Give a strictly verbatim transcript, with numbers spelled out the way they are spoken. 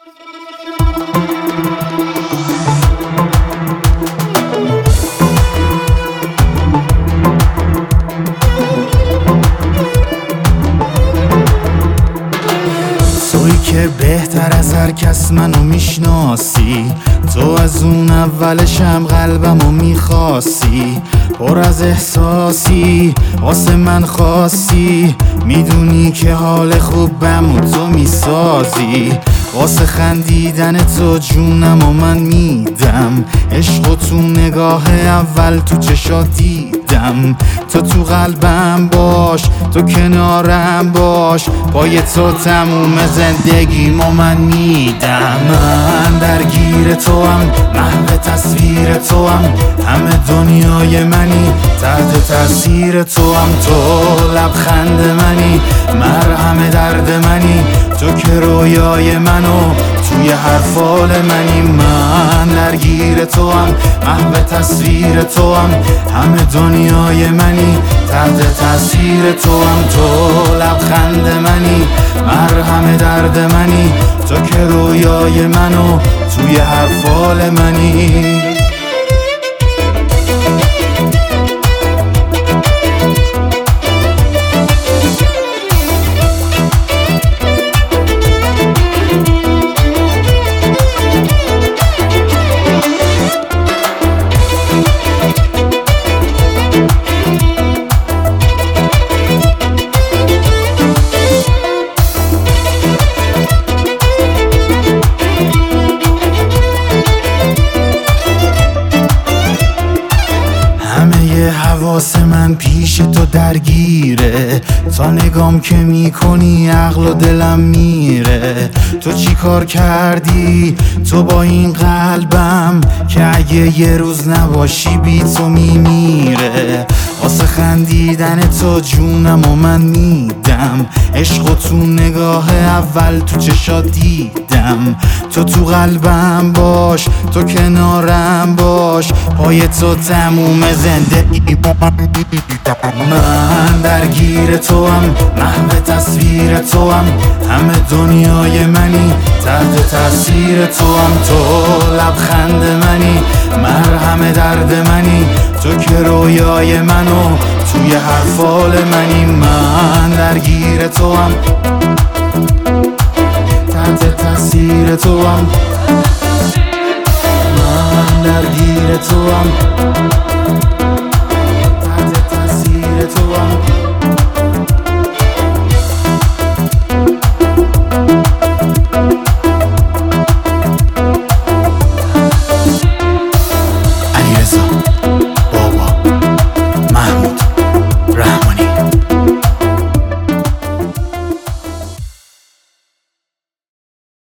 تویی که بهتر از هر کس منو میشناسی، تو از اون اولشم قلبمو میخواستی، پر از احساسی واسه من خاصی، میدونی که حال خوبم و تو میسازی، واسه خندیدن تو جونم و من میدم، عشق و تو نگاه اول تو چشات دیدم، تو تو قلبم باش، تو کنارم باش، پای تو تموم زندگیمو من میدم. من درگیر تو هم، محو تصویر تو هم، همه دنیای منی، تحت تاثیر تو هم، تو لبخند منی، مرهم درد منی، تو که رویای منو توی هر فال منی. من درگیر تو هم، محو تصویر تو هم، همه دنیای منی، تحت تاثیر تو هم، تو لبخند منی، مرهم درد منی، تو که رویای منو توی هر فال منی. حواس من پیش تو درگیره، تا نگام که میکنی عقل و دلم میره، تو چی کار کردی تو با این قلبم که اگه یه روز نباشی بی تو میمیره، واسه خندیدن تو جونم و من میدم، عشق و تو نگاه اول تو چشات دیدم، تو تو قلبم باش، تو کنارم باش، پای تو تموم زندگی من درگیر تو هم، محو تصویر تو هم، همه دنیای منی، تحت تاثیر تو هم، تو لبخند منی، مرهم درد منی، تو که رویای منو توی هر فال منی. من درگیر تو هم، تحت تاثیر تو هم، من درگیر تو هم.